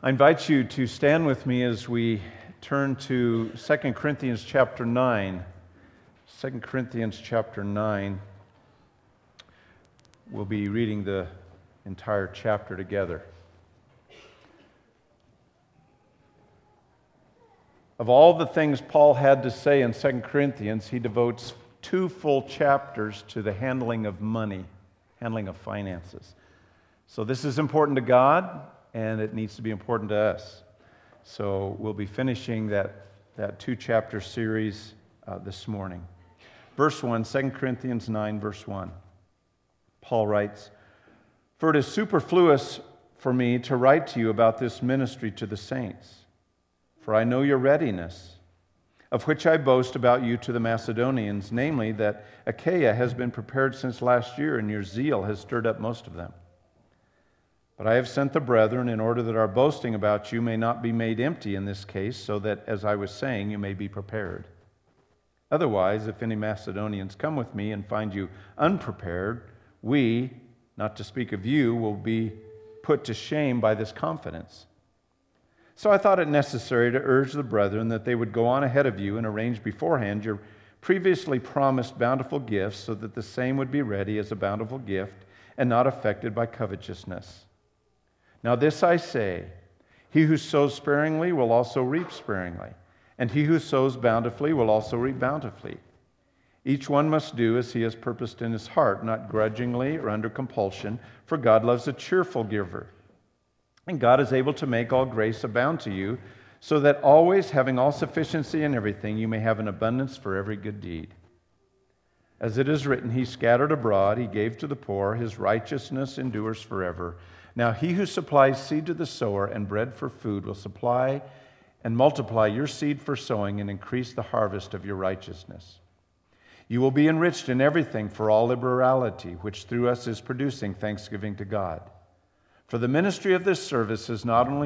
I invite you to stand with me as we turn to 2 Corinthians chapter 9. 2 Corinthians chapter 9. We'll be reading the entire chapter together. Of all the things Paul had to say in 2 Corinthians, he devotes 2 full chapters to the handling of money, handling of finances. So this is important to God, and it needs to be important to us. So we'll be finishing that 2-chapter series this morning. Verse 1, 2 Corinthians 9, verse 1. Paul writes, "For it is superfluous for me to write to you about this ministry to the saints, for I know your readiness, of which I boast about you to the Macedonians, namely that Achaia has been prepared since last year, and your zeal has stirred up most of them. But I have sent the brethren in order that our boasting about you may not be made empty in this case, so that, as I was saying, you may be prepared. Otherwise, if any Macedonians come with me and find you unprepared, we, not to speak of you, will be put to shame by this confidence. So I thought it necessary to urge the brethren that they would go on ahead of you and arrange beforehand your previously promised bountiful gifts, so that the same would be ready as a bountiful gift and not affected by covetousness. Now this I say, he who sows sparingly will also reap sparingly, and he who sows bountifully will also reap bountifully. Each one must do as he has purposed in his heart, not grudgingly or under compulsion, for God loves a cheerful giver. And God is able to make all grace abound to you, so that always, having all sufficiency in everything, you may have an abundance for every good deed. As it is written, he scattered abroad, he gave to the poor, his righteousness endures forever. Now he who supplies seed to the sower and bread for food will supply and multiply your seed for sowing and increase the harvest of your righteousness. You will be enriched in everything for all liberality, which through us is producing thanksgiving to God. For the ministry of this service is not only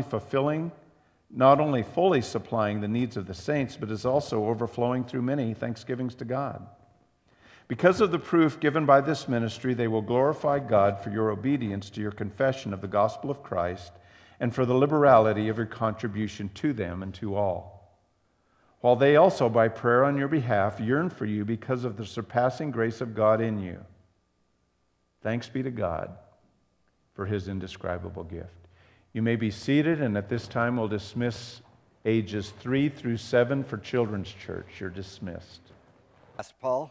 fully supplying the needs of the saints, but is also overflowing through many thanksgivings to God. Because of the proof given by this ministry, they will glorify God for your obedience to your confession of the gospel of Christ and for the liberality of your contribution to them and to all. While they also, by prayer on your behalf, yearn for you because of the surpassing grace of God in you. Thanks be to God for his indescribable gift." You may be seated, and at this time we'll dismiss ages 3 through 7 for Children's Church. You're dismissed. Pastor Paul.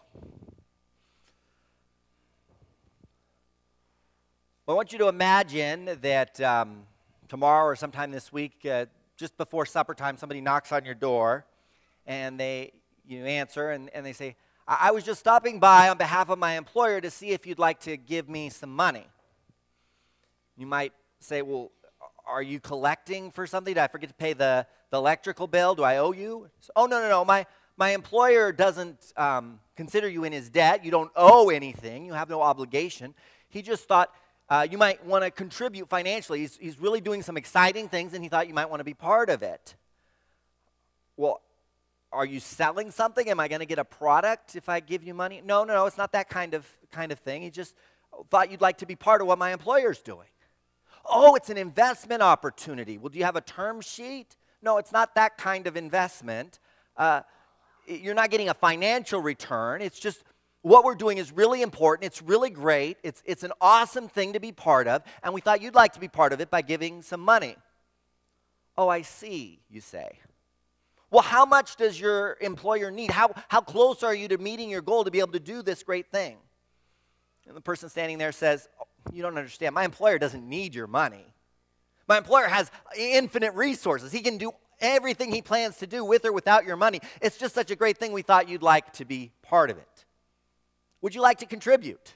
Well, I want you to imagine that tomorrow or sometime this week, just before supper time, somebody knocks on your door, and you answer, and they say, I was just stopping by on behalf of my employer to see if you'd like to give me some money. You might say, well, are you collecting for something? Did I forget to pay the electrical bill? Do I owe you? Oh, no. My employer doesn't consider you in his debt. You don't owe anything. You have no obligation. He just thought you might want to contribute financially. He's really doing some exciting things, and he thought you might want to be part of it. Well, are you selling something? Am I going to get a product if I give you money? No, it's not that kind of thing. He just thought you'd like to be part of what my employer's doing. Oh, it's an investment opportunity. Well, do you have a term sheet? No, it's not that kind of investment. You're not getting a financial return. It's just what we're doing is really important. It's really great. It's an awesome thing to be part of, and we thought you'd like to be part of it by giving some money. Oh, I see, you say. Well, how much does your employer need? How close are you to meeting your goal to be able to do this great thing? And the person standing there says, oh, you don't understand. My employer doesn't need your money. My employer has infinite resources. He can do everything he plans to do with or without your money. It's just such a great thing we thought you'd like to be part of it. Would you like to contribute?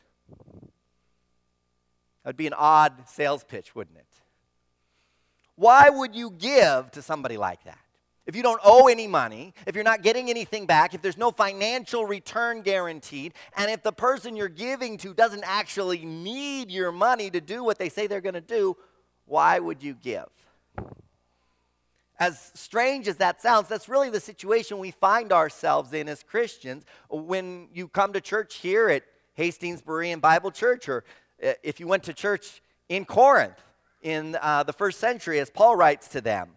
That'd be an odd sales pitch, wouldn't it? Why would you give to somebody like that? If you don't owe any money, if you're not getting anything back, if there's no financial return guaranteed, and if the person you're giving to doesn't actually need your money to do what they say they're going to do, why would you give? As strange as that sounds, that's really the situation we find ourselves in as Christians when you come to church here at Hastings Berean Bible Church, or if you went to church in Corinth. in the first century as Paul writes to them.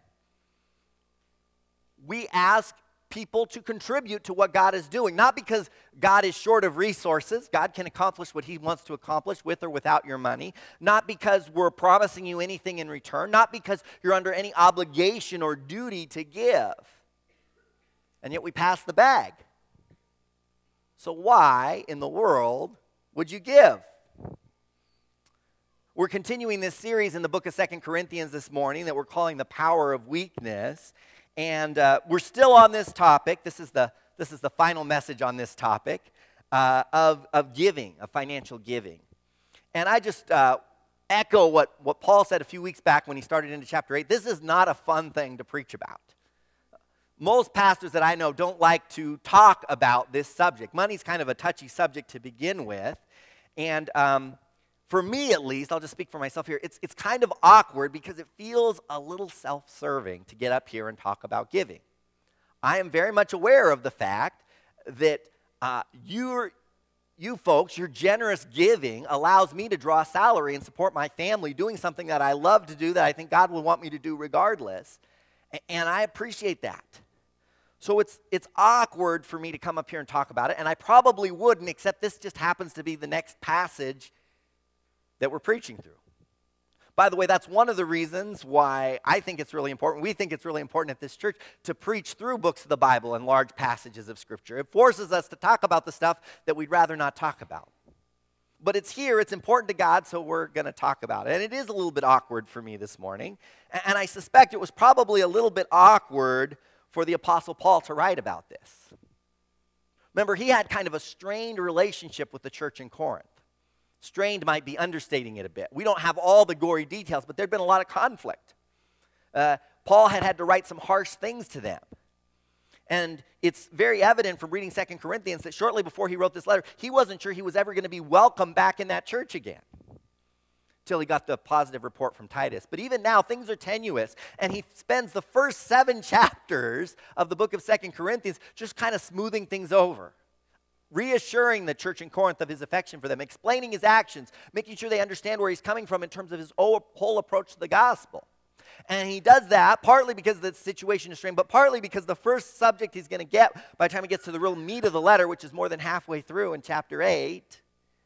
We ask people to contribute to what God is doing, not because God is short of resources. God can accomplish what he wants to accomplish with or without your money. Not because we're promising you anything in return. Not because you're under any obligation or duty to give. And yet we pass the bag. So why in the world would you give? We're continuing this series in the book of 2 Corinthians this morning that we're calling The Power of Weakness. And we're still on this topic. This is the final message on this topic of giving, of financial giving. And I just echo what Paul said a few weeks back when he started into chapter 8. This is not a fun thing to preach about. Most pastors that I know don't like to talk about this subject. Money's kind of a touchy subject to begin with. And for me, at least, I'll just speak for myself here, it's kind of awkward because it feels a little self-serving to get up here and talk about giving. I am very much aware of the fact that you folks, your generous giving allows me to draw a salary and support my family doing something that I love to do that I think God would want me to do regardless, and I appreciate that. So it's awkward for me to come up here and talk about it, and I probably wouldn't, except this just happens to be the next passage that we're preaching through. By the way, that's one of the reasons why I think it's really important, we think it's really important at this church to preach through books of the Bible and large passages of Scripture. It forces us to talk about the stuff that we'd rather not talk about. But it's here, it's important to God, so we're going to talk about it. And it is a little bit awkward for me this morning, and I suspect it was probably a little bit awkward for the Apostle Paul to write about this. Remember, he had kind of a strained relationship with the church in Corinth. Strained might be understating it a bit. We don't have all the gory details, but there'd been a lot of conflict. Paul had to write some harsh things to them. And it's very evident from reading 2 Corinthians that shortly before he wrote this letter, he wasn't sure he was ever going to be welcome back in that church again till he got the positive report from Titus. But even now, things are tenuous, and he spends the first 7 chapters of the book of 2 Corinthians just kind of smoothing things over, reassuring the church in Corinth of his affection for them, explaining his actions, making sure they understand where he's coming from in terms of his whole approach to the gospel. And he does that partly because the situation is strained, but partly because the first subject he's going to get by the time he gets to the real meat of the letter, which is more than halfway through in chapter 8,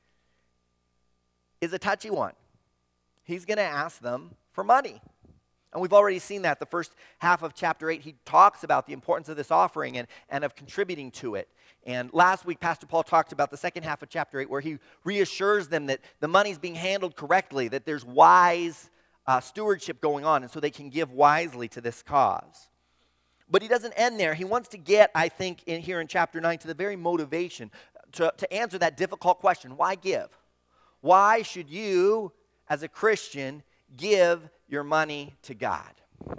is a touchy one. He's going to ask them for money. And we've already seen that. The first half of chapter 8, he talks about the importance of this offering and of contributing to it. And last week, Pastor Paul talked about the second half of chapter 8, where he reassures them that the money's being handled correctly, that there's wise stewardship going on, and so they can give wisely to this cause. But he doesn't end there. He wants to get, I think, here in chapter 9, to the very motivation to answer that difficult question, why give? Why should you, as a Christian, give your money to God?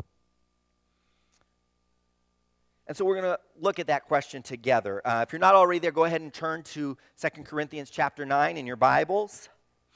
And so we're going to look at that question together. If you're not already there, go ahead and turn to 2 Corinthians chapter 9 in your Bibles.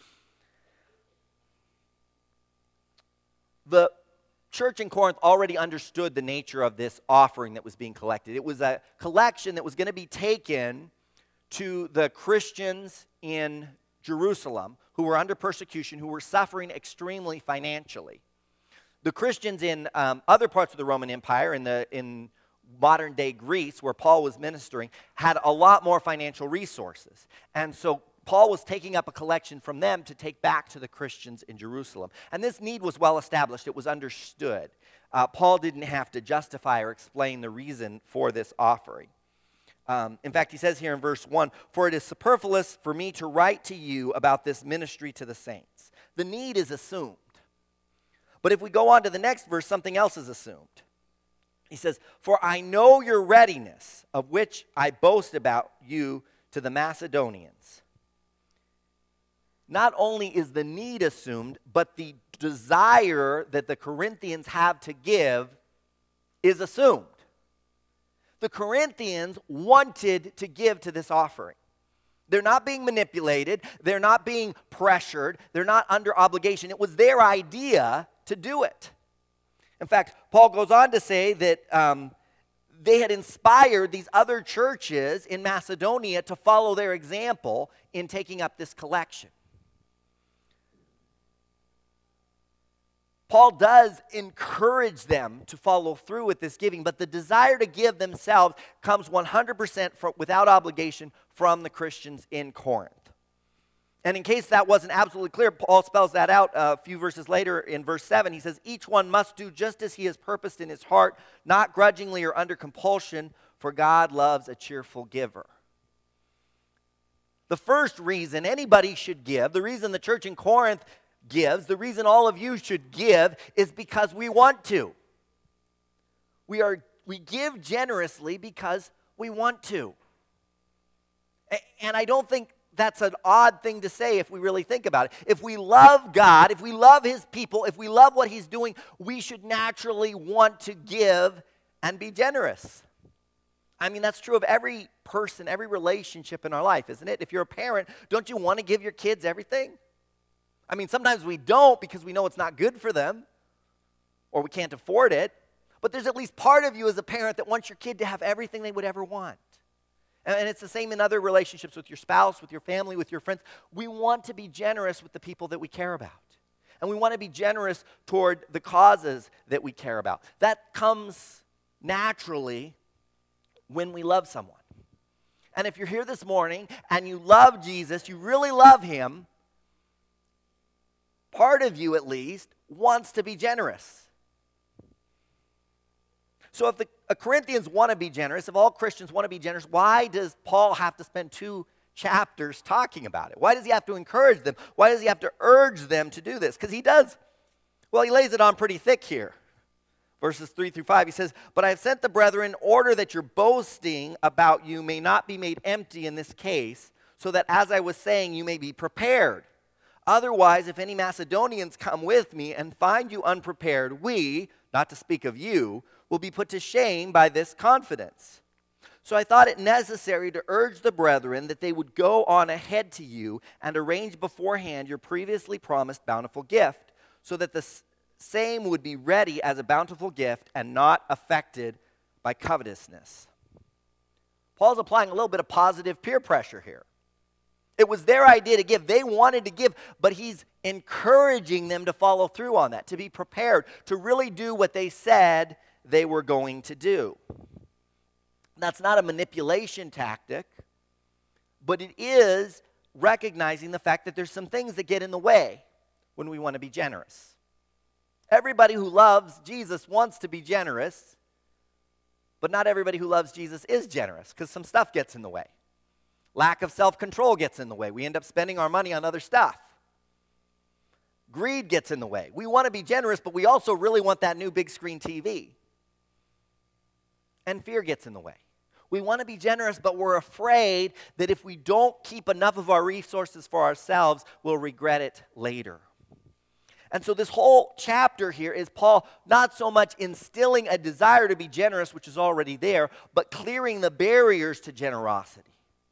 The church in Corinth already understood the nature of this offering that was being collected. It was a collection that was going to be taken to the Christians in Jerusalem who were under persecution, who were suffering extremely financially. The Christians in other parts of the Roman Empire, in modern-day Greece, where Paul was ministering, had a lot more financial resources. And so Paul was taking up a collection from them to take back to the Christians in Jerusalem. And this need was well established. It was understood. Paul didn't have to justify or explain the reason for this offering. In fact, he says here in verse 1, "For it is superfluous for me to write to you about this ministry to the saints." The need is assumed. But if we go on to the next verse, something else is assumed. He says, "For I know your readiness, of which I boast about you to the Macedonians." Not only is the need assumed, but the desire that the Corinthians have to give is assumed. The Corinthians wanted to give to this offering. They're not being manipulated. They're not being pressured. They're not under obligation. It was their idea to do it. In fact, Paul goes on to say that they had inspired these other churches in Macedonia to follow their example in taking up this collection. Paul does encourage them to follow through with this giving, but the desire to give themselves comes 100% without obligation from the Christians in Corinth. And in case that wasn't absolutely clear, Paul spells that out a few verses later in verse 7. He says, each one must do just as he has purposed in his heart, not grudgingly or under compulsion, for God loves a cheerful giver. The first reason anybody should give, the reason the church in Corinth gives, the reason all of you should give, is because we want to. We give generously because we want to. And I don't think that's an odd thing to say if we really think about it. If we love God, if we love His people, if we love what He's doing, we should naturally want to give and be generous. I mean, that's true of every person, every relationship in our life, isn't it? If you're a parent, don't you want to give your kids everything? I mean, sometimes we don't because we know it's not good for them or we can't afford it. But there's at least part of you as a parent that wants your kid to have everything they would ever want. And it's the same in other relationships with your spouse, with your family, with your friends. We want to be generous with the people that we care about. And we want to be generous toward the causes that we care about. That comes naturally when we love someone. And if you're here this morning and you love Jesus, you really love Him, part of you at least wants to be generous. So if the Corinthians want to be generous, if all Christians want to be generous, why does Paul have to spend 2 chapters talking about it? Why does he have to encourage them? Why does he have to urge them to do this? Because he does, well, he lays it on pretty thick here. Verses 3 through 5, he says, but I have sent the brethren in order that your boasting about you may not be made empty in this case, so that as I was saying, you may be prepared. Otherwise, if any Macedonians come with me and find you unprepared, we, not to speak of you, will be put to shame by this confidence. So I thought it necessary to urge the brethren that they would go on ahead to you and arrange beforehand your previously promised bountiful gift, so that the same would be ready as a bountiful gift and not affected by covetousness. Paul's applying a little bit of positive peer pressure here. It was their idea to give. They wanted to give, but he's encouraging them to follow through on that, to be prepared, to really do what they said they were going to do. That's not a manipulation tactic, but it is recognizing the fact that there's some things that get in the way when we want to be generous. Everybody who loves Jesus wants to be generous, but not everybody who loves Jesus is generous because some stuff gets in the way. Lack of self-control gets in the way. We end up spending our money on other stuff. Greed gets in the way. We want to be generous, but we also really want that new big screen TV. And fear gets in the way. We want to be generous, but we're afraid that if we don't keep enough of our resources for ourselves, we'll regret it later. And so this whole chapter here is Paul not so much instilling a desire to be generous, which is already there, but clearing the barriers to generosity.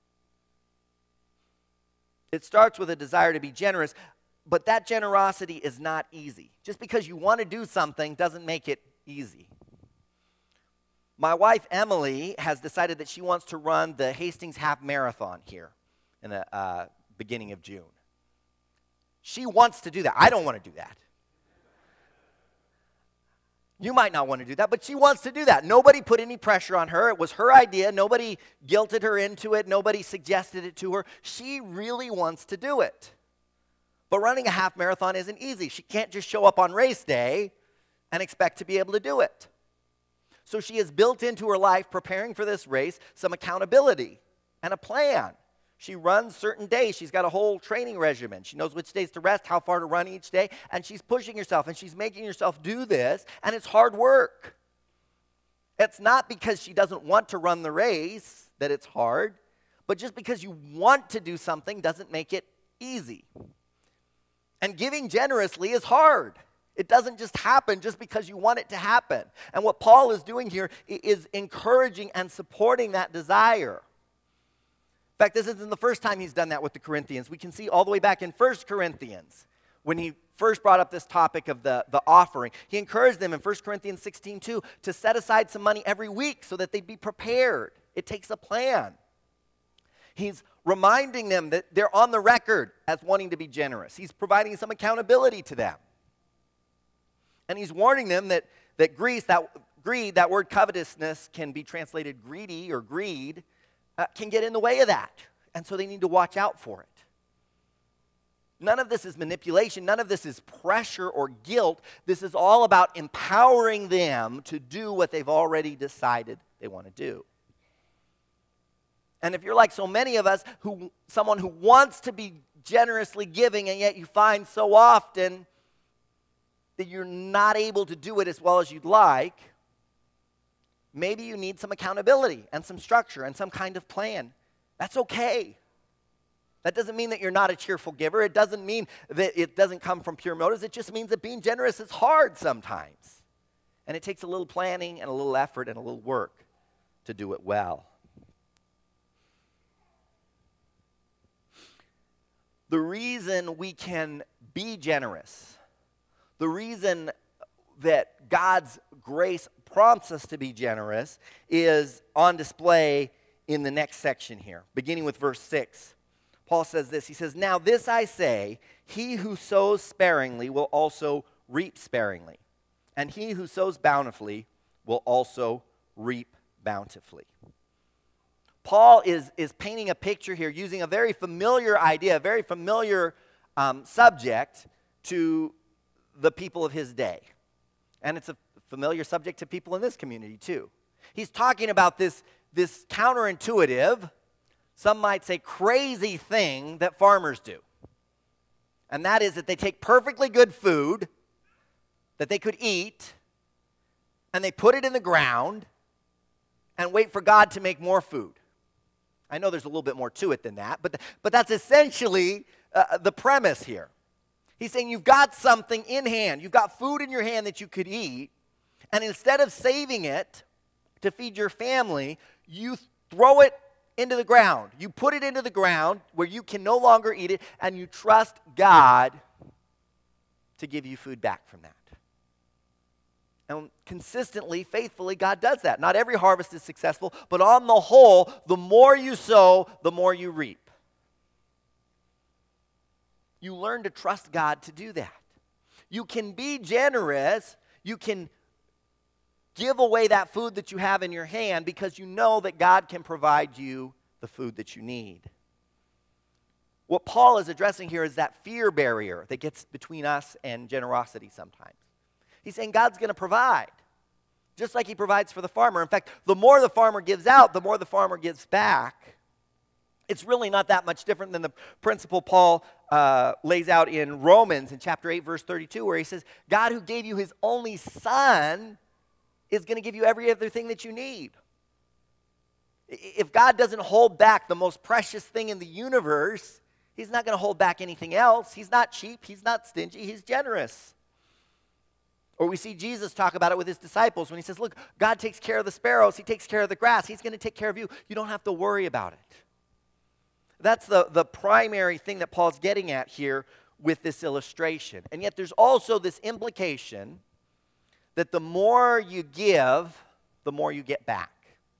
It starts with a desire to be generous, but that generosity is not easy. Just because you want to do something doesn't make it easy. My wife, Emily, has decided that she wants to run the Hastings Half Marathon here in the beginning of June. She wants to do that. I don't want to do that. You might not want to do that, but she wants to do that. Nobody put any pressure on her. It was her idea. Nobody guilted her into it. Nobody suggested it to her. She really wants to do it. But running a half marathon isn't easy. She can't just show up on race day and expect to be able to do it. So she has built into her life, preparing for this race, some accountability and a plan. She runs certain days. She's got a whole training regimen. She knows which days to rest, how far to run each day, and she's pushing herself, and she's making herself do this, and it's hard work. It's not because she doesn't want to run the race that it's hard, but just because you want to do something doesn't make it easy. And giving generously is hard. It doesn't just happen just because you want it to happen. And what Paul is doing here is encouraging and supporting that desire. In fact, this isn't the first time he's done that with the Corinthians. We can see all the way back in 1 Corinthians when he first brought up this topic of the offering. He encouraged them in 1 Corinthians 16:2 to set aside some money every week so that they'd be prepared. It takes a plan. He's reminding them that they're on the record as wanting to be generous. He's providing some accountability to them. And he's warning them that greed, that word covetousness can be translated greedy or greed, can get in the way of that. And so they need to watch out for it. None of this is manipulation. None of this is pressure or guilt. This is all about empowering them to do what they've already decided they want to do. And if you're like so many of us, someone who wants to be generously giving, and yet you find so often that you're not able to do it as well as you'd like, maybe you need some accountability and some structure and some kind of plan. That's okay. That doesn't mean that you're not a cheerful giver. It doesn't mean that it doesn't come from pure motives. It just means that being generous is hard sometimes. And it takes a little planning and a little effort and a little work to do it well. The reason we can be generous, the reason that God's grace prompts us to be generous is on display in the next section here, beginning with verse 6. Paul says this, he says, "Now this I say, he who sows sparingly will also reap sparingly, and he who sows bountifully will also reap bountifully." Paul is painting a picture here using a very familiar idea, a very familiar subject to the people of his day. And it's a familiar subject to people in this community too. He's talking about this counterintuitive, some might say crazy thing that farmers do. And that is that they take perfectly good food that they could eat, and they put it in the ground and wait for God to make more food. I know there's a little bit more to it than that, but that's essentially the premise here. He's saying you've got something in hand. You've got food in your hand that you could eat, and instead of saving it to feed your family, you throw it into the ground. You put it into the ground where you can no longer eat it, and you trust God to give you food back from that. And consistently, faithfully, God does that. Not every harvest is successful, but on the whole, the more you sow, the more you reap. You learn to trust God to do that. You can be generous. You can give away that food that you have in your hand because you know that God can provide you the food that you need. What Paul is addressing here is that fear barrier that gets between us and generosity sometimes. He's saying God's going to provide, just like he provides for the farmer. In fact, the more the farmer gives out, the more the farmer gives back. It's really not that much different than the principle Paul lays out in Romans in chapter 8, verse 32, where he says, God who gave you his only son is going to give you every other thing that you need. If God doesn't hold back the most precious thing in the universe, he's not going to hold back anything else. He's not cheap. He's not stingy. He's generous. Or we see Jesus talk about it with his disciples when he says, look, God takes care of the sparrows. He takes care of the grass. He's going to take care of you. You don't have to worry about it. That's the primary thing that Paul's getting at here with this illustration. And yet there's also this implication that the more you give, the more you get back.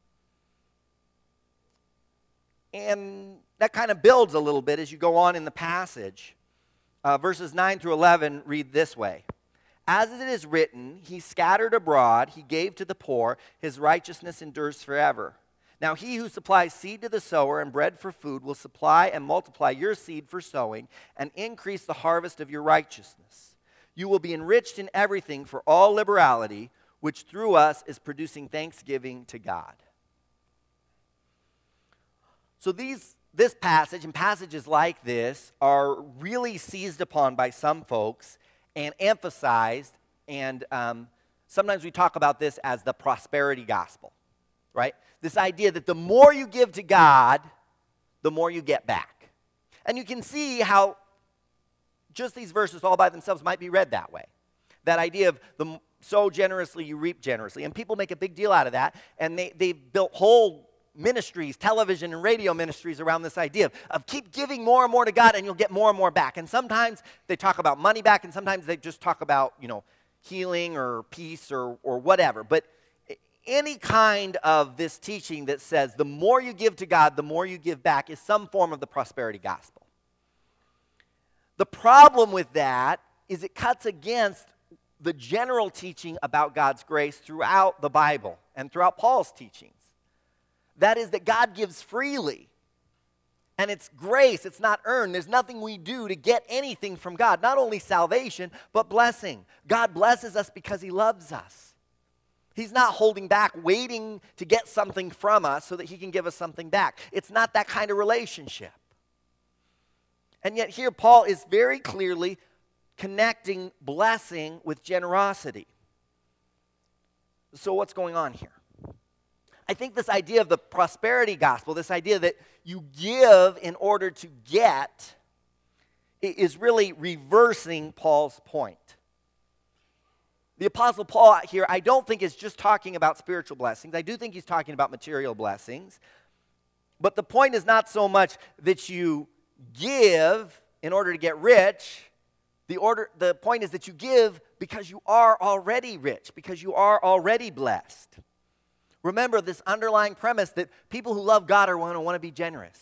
And that kind of builds a little bit as you go on in the passage. Verses 9 through 11 read this way. As it is written, he scattered abroad, he gave to the poor, his righteousness endures forever. Now he who supplies seed to the sower and bread for food will supply and multiply your seed for sowing and increase the harvest of your righteousness. You will be enriched in everything for all liberality, which through us is producing thanksgiving to God. So this passage and passages like this are really seized upon by some folks and emphasized, and sometimes we talk about this as the prosperity gospel, right? This idea that the more you give to God, the more you get back. And you can see how just these verses all by themselves might be read that way. That idea of sow generously, you reap generously. And people make a big deal out of that, and they've built whole ministries, television and radio ministries around this idea of keep giving more and more to God and you'll get more and more back. And sometimes they talk about money back, and sometimes they just talk about, healing or peace or whatever. But any kind of this teaching that says the more you give to God, the more you give back is some form of the prosperity gospel. The problem with that is it cuts against the general teaching about God's grace throughout the Bible and throughout Paul's teachings. That is that God gives freely. And it's grace, it's not earned. There's nothing we do to get anything from God. Not only salvation, but blessing. God blesses us because he loves us. He's not holding back, waiting to get something from us so that he can give us something back. It's not that kind of relationship. And yet here Paul is very clearly connecting blessing with generosity. So what's going on here? I think this idea of the prosperity gospel, this idea that you give in order to get, is really reversing Paul's point. The Apostle Paul here, I don't think is just talking about spiritual blessings. I do think he's talking about material blessings. But the point is not so much that you give in order to get rich. The point is that you give because you are already rich, because you are already blessed. Remember this underlying premise that people who love God are going to want to be generous.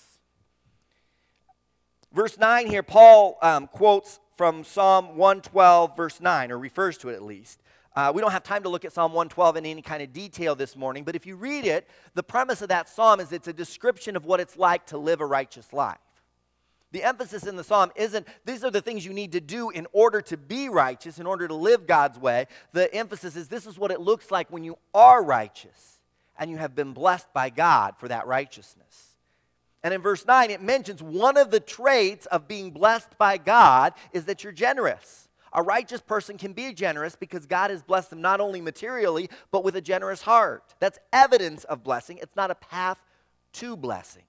Verse 9 here, Paul quotes from Psalm 112, verse 9, or refers to it at least. We don't have time to look at Psalm 112 in any kind of detail this morning, but if you read it, the premise of that psalm is it's a description of what it's like to live a righteous life. The emphasis in the psalm isn't, these are the things you need to do in order to be righteous, in order to live God's way. The emphasis is this is what it looks like when you are righteous and you have been blessed by God for that righteousness. And in verse 9, it mentions one of the traits of being blessed by God is that you're generous. A righteous person can be generous because God has blessed them not only materially, but with a generous heart. That's evidence of blessing. It's not a path to blessing.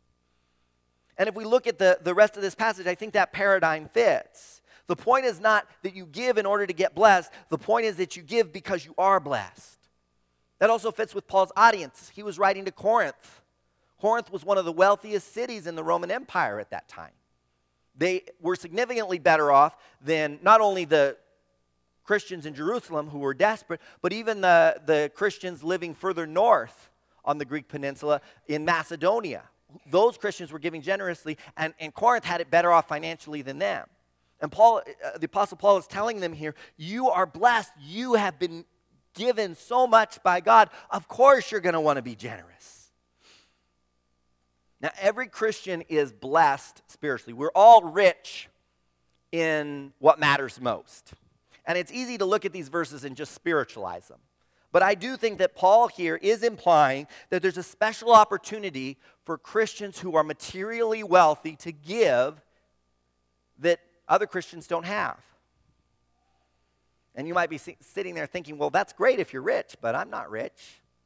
And if we look at the rest of this passage, I think that paradigm fits. The point is not that you give in order to get blessed. The point is that you give because you are blessed. That also fits with Paul's audience. He was writing to Corinth. Corinth was one of the wealthiest cities in the Roman Empire at that time. They were significantly better off than not only the Christians in Jerusalem who were desperate, but even the Christians living further north on the Greek peninsula in Macedonia. Those Christians were giving generously, and Corinth had it better off financially than them. And Paul, the Apostle Paul is telling them here, you are blessed. You have been given so much by God. Of course you're going to want to be generous. Now, every Christian is blessed spiritually. We're all rich in what matters most. And it's easy to look at these verses and just spiritualize them. But I do think that Paul here is implying that there's a special opportunity for Christians who are materially wealthy to give that other Christians don't have. And you might be sitting there thinking, well, that's great if you're rich, but I'm not rich.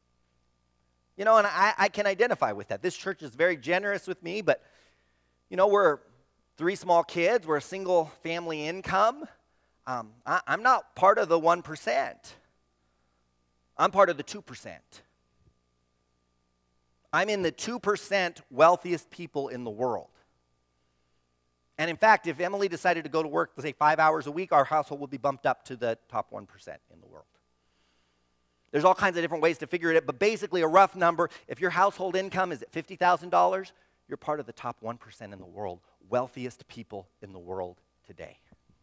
You know, and I can identify with that. This church is very generous with me, but, you know, we're 3 small kids. We're a single family income. I'm not part of the 1%. I'm part of the 2%. I'm in the 2% wealthiest people in the world. And in fact, if Emily decided to go to work, say 5 hours a week, our household would be bumped up to the top 1% in the world. There's all kinds of different ways to figure it out, but basically a rough number, if your household income is at $50,000, you're part of the top 1% in the world, wealthiest people in the world today.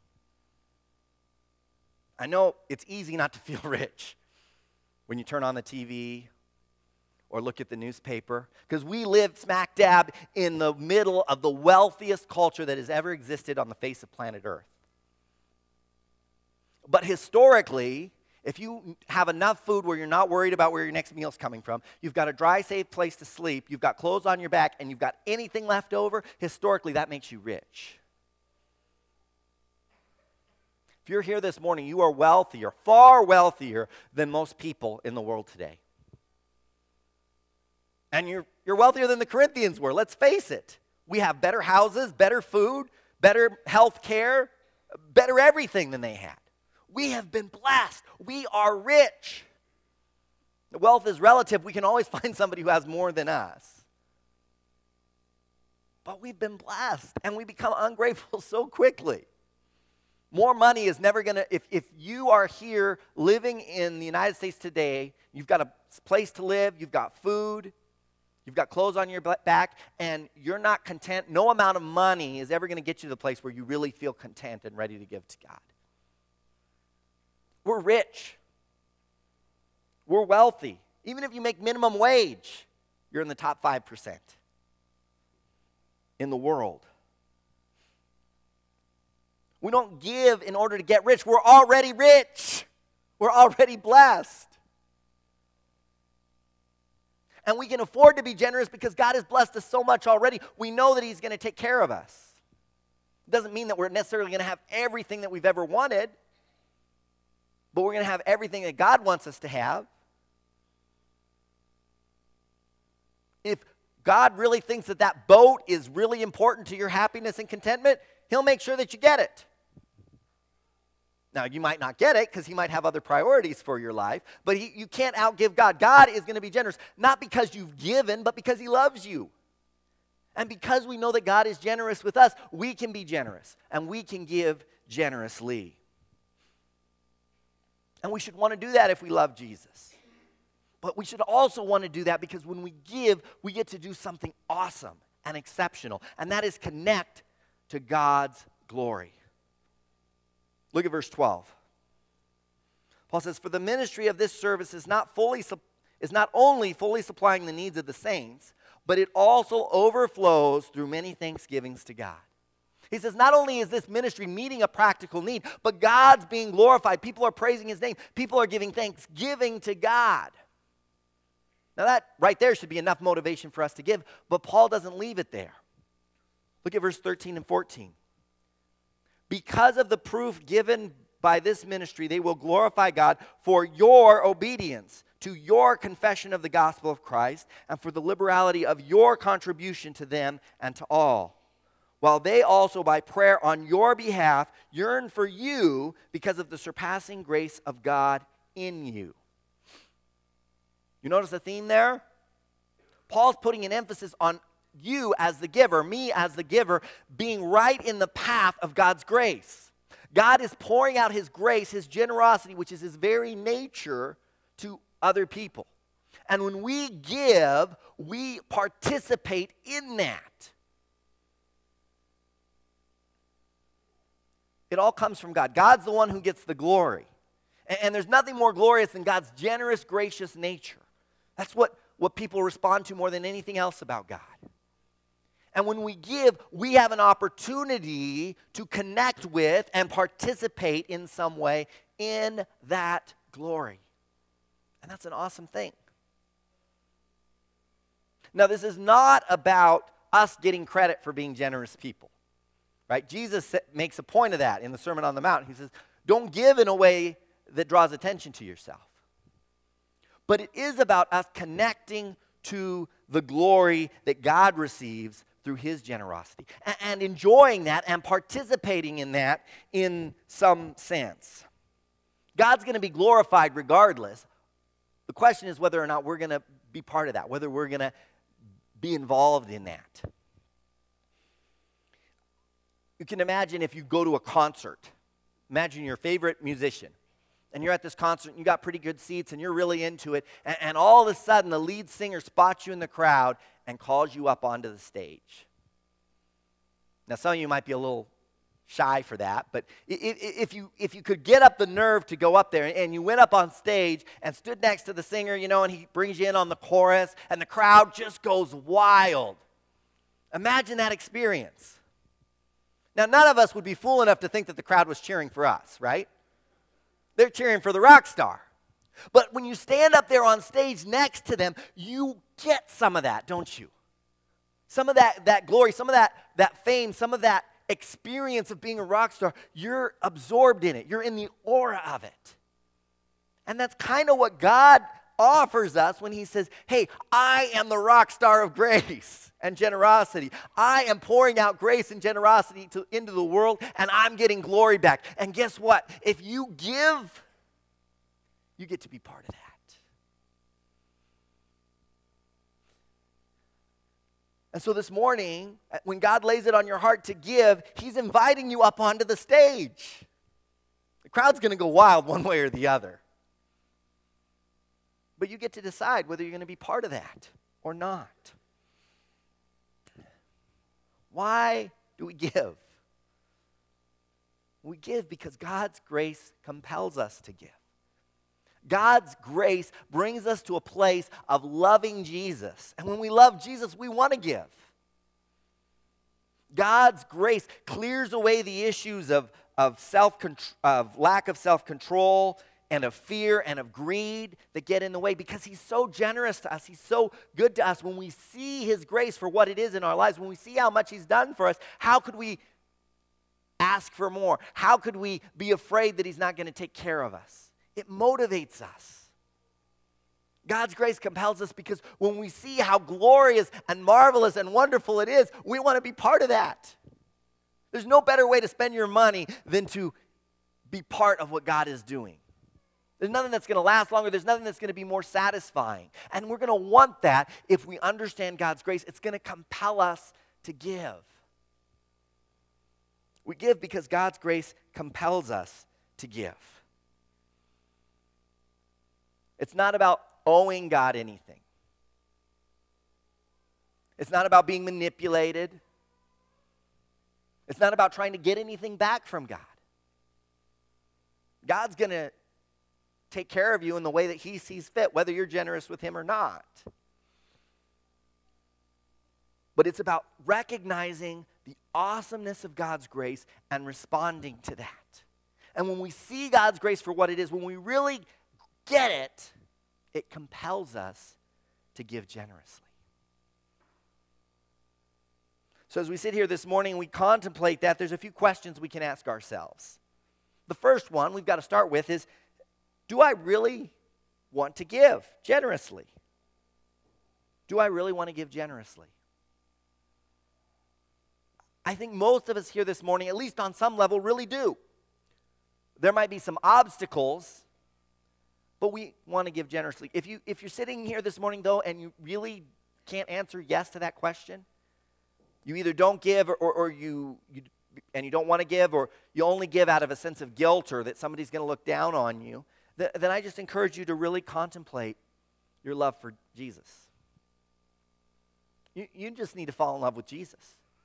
I know it's easy not to feel rich when you turn on the TV or look at the newspaper, because we live smack dab in the middle of the wealthiest culture that has ever existed on the face of planet Earth. But historically, if you have enough food where you're not worried about where your next meal's coming from, you've got a dry, safe place to sleep, you've got clothes on your back, and you've got anything left over, historically that makes you rich. If you're here this morning, you are wealthier, far wealthier than most people in the world today. And you're wealthier than the Corinthians were, let's face it. We have better houses, better food, better health care, better everything than they had. We have been blessed. We are rich. The wealth is relative. We can always find somebody who has more than us. But we've been blessed, and we become ungrateful so quickly. More money is never going to, if you are here living in the United States today, you've got a place to live, you've got food, you've got clothes on your back, and you're not content, no amount of money is ever going to get you to the place where you really feel content and ready to give to God. We're rich. We're wealthy. Even if you make minimum wage, you're in the top 5% in the world. We don't give in order to get rich. We're already rich. We're already blessed. And we can afford to be generous because God has blessed us so much already. We know that He's going to take care of us. It doesn't mean that we're necessarily going to have everything that we've ever wanted, but we're going to have everything that God wants us to have. If God really thinks that that boat is really important to your happiness and contentment, He'll make sure that you get it. Now, you might not get it because He might have other priorities for your life, but you can't outgive God. God is going to be generous, not because you've given, but because He loves you. And because we know that God is generous with us, we can be generous, and we can give generously. And we should want to do that if we love Jesus. But we should also want to do that because when we give, we get to do something awesome and exceptional, and that is connect to God's glory. Look at verse 12. Paul says, "For the ministry of this service is not only fully supplying the needs of the saints, but it also overflows through many thanksgivings to God." He says, not only is this ministry meeting a practical need, but God's being glorified. People are praising His name. People are giving thanksgiving to God. Now that right there should be enough motivation for us to give, but Paul doesn't leave it there. Look at verse 13 and 14. "Because of the proof given by this ministry, they will glorify God for your obedience to your confession of the gospel of Christ and for the liberality of your contribution to them and to all, while they also by prayer on your behalf yearn for you because of the surpassing grace of God in you." You notice the theme there? Paul's putting an emphasis on you as the giver, me as the giver, being right in the path of God's grace. God is pouring out His grace, His generosity, which is His very nature, to other people. And when we give, we participate in that. It all comes from God. God's the one who gets the glory. And there's nothing more glorious than God's generous, gracious nature. That's what people respond to more than anything else about God. And when we give, we have an opportunity to connect with and participate in some way in that glory. And that's an awesome thing. Now, this is not about us getting credit for being generous people, right? Jesus makes a point of that in the Sermon on the Mount. He says, don't give in a way that draws attention to yourself. But it is about us connecting to the glory that God receives through His generosity and enjoying that and participating in that in some sense. God's going to be glorified regardless. The question is whether or not we're going to be part of that, whether we're going to be involved in that. You can imagine if you go to a concert. Imagine your favorite musician. And you're at this concert, and you got pretty good seats, and you're really into it, and all of a sudden, the lead singer spots you in the crowd and calls you up onto the stage. Now, some of you might be a little shy for that, but if you could get up the nerve to go up there, and you went up on stage and stood next to the singer, and he brings you in on the chorus, and the crowd just goes wild. Imagine that experience. Now, none of us would be fool enough to think that the crowd was cheering for us, right? They're cheering for the rock star. But when you stand up there on stage next to them, you get some of that, don't you? Some of that glory, some of that fame, some of that experience of being a rock star, you're absorbed in it. You're in the aura of it. And that's kind of what God offers us when He says, hey, I am the rock star of grace and generosity. I am pouring out grace and generosity into the world, and I'm getting glory back. And guess what? If you give, you get to be part of that. And so this morning, when God lays it on your heart to give, He's inviting you up onto the stage. The crowd's going to go wild one way or the other. But you get to decide whether you're going to be part of that or not. Why do we give? We give because God's grace compels us to give. God's grace brings us to a place of loving Jesus. And when we love Jesus, we want to give. God's grace clears away the issues of lack of self-control and of fear and of greed that get in the way, because he's so generous to us. He's so good to us. When we see his grace for what it is in our lives, when we see how much he's done for us, how could we ask for more? How could we be afraid that he's not going to take care of us? It motivates us. God's grace compels us because when we see how glorious and marvelous and wonderful it is, we want to be part of that. There's no better way to spend your money than to be part of what God is doing. There's nothing that's going to last longer. There's nothing that's going to be more satisfying. And we're going to want that if we understand God's grace. It's going to compel us to give. We give because God's grace compels us to give. It's not about owing God anything. It's not about being manipulated. It's not about trying to get anything back from God. God's going to take care of you in the way that he sees fit, whether you're generous with him or not. But it's about recognizing the awesomeness of God's grace and responding to that. And when we see God's grace for what it is, when we really get it, it compels us to give generously. So as we sit here this morning and we contemplate that, there's a few questions we can ask ourselves. The first one we've got to start with is, do I really want to give generously? Do I really want to give generously? I think most of us here this morning, at least on some level, really do. There might be some obstacles, but we want to give generously. If you're sitting here this morning, though, and you really can't answer yes to that question, you either don't give or you don't want to give, or you only give out of a sense of guilt or that somebody's going to look down on you, then I just encourage you to really contemplate your love for Jesus. You just need to fall in love with Jesus.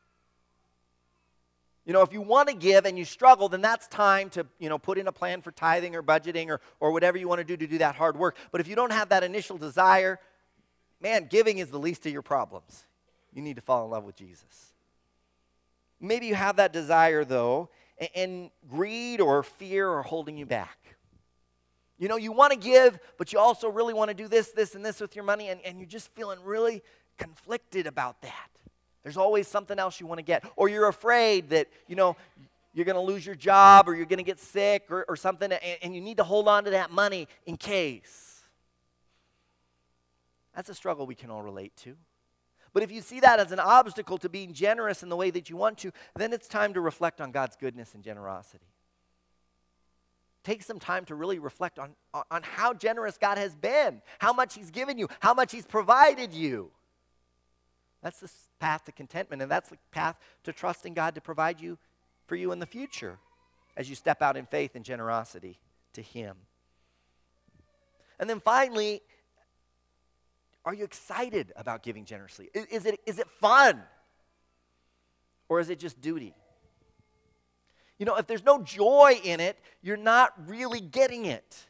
You know, if you want to give and you struggle, then that's time to, put in a plan for tithing or budgeting or whatever you want to do that hard work. But if you don't have that initial desire, man, giving is the least of your problems. You need to fall in love with Jesus. Maybe you have that desire, though, and greed or fear are holding you back. You want to give, but you also really want to do this, and this with your money, and you're just feeling really conflicted about that. There's always something else you want to get. Or you're afraid that, you're going to lose your job or you're going to get sick or something, and you need to hold on to that money in case. That's a struggle we can all relate to. But if you see that as an obstacle to being generous in the way that you want to, then it's time to reflect on God's goodness and generosity. Take some time to really reflect on how generous God has been, how much he's given you, how much he's provided you. That's the path to contentment, and that's the path to trusting God to provide for you in the future as you step out in faith and generosity to him. And then finally, are you excited about giving generously? Is it fun? Or is it just duty? If there's no joy in it, you're not really getting it.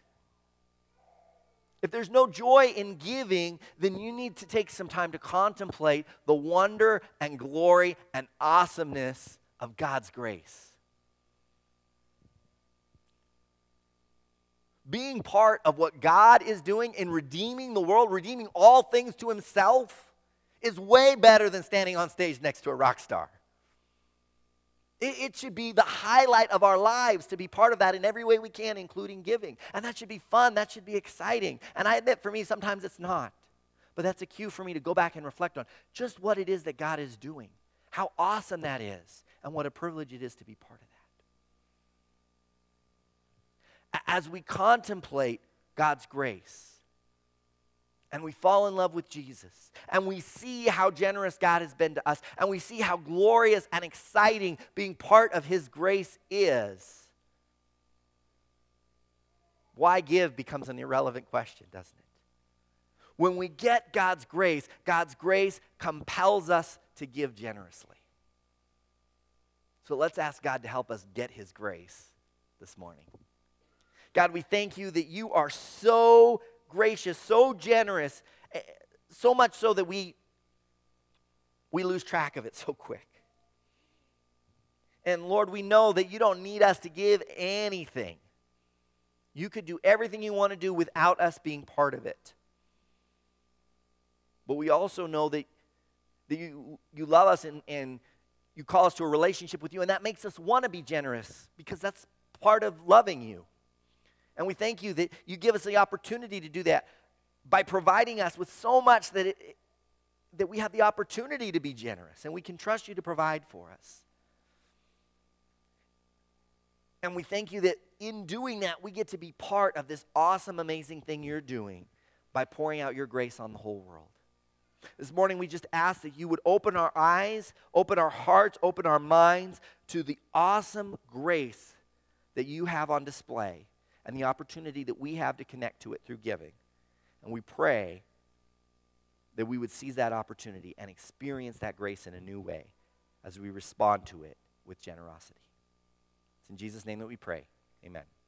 If there's no joy in giving, then you need to take some time to contemplate the wonder and glory and awesomeness of God's grace. Being part of what God is doing in redeeming the world, redeeming all things to himself, is way better than standing on stage next to a rock star. It should be the highlight of our lives to be part of that in every way we can, including giving. And that should be fun. That should be exciting. And I admit, for me, sometimes it's not. But that's a cue for me to go back and reflect on just what it is that God is doing, how awesome that is, and what a privilege it is to be part of that. As we contemplate God's grace, and we fall in love with Jesus, and we see how generous God has been to us, and we see how glorious and exciting being part of his grace is, why give becomes an irrelevant question, doesn't it? When we get God's grace compels us to give generously. So let's ask God to help us get his grace this morning. God, we thank you that you are so gracious, so generous, so much so that we lose track of it so quick. And Lord, we know that you don't need us to give anything. You could do everything you want to do without us being part of it. But we also know that you love us and you call us to a relationship with you, and that makes us want to be generous because that's part of loving you. And we thank you that you give us the opportunity to do that by providing us with so much that we have the opportunity to be generous, and we can trust you to provide for us. And we thank you that in doing that, we get to be part of this awesome, amazing thing you're doing by pouring out your grace on the whole world. This morning, we just ask that you would open our eyes, open our hearts, open our minds to the awesome grace that you have on display and the opportunity that we have to connect to it through giving. And we pray that we would seize that opportunity and experience that grace in a new way as we respond to it with generosity. It's in Jesus' name that we pray. Amen.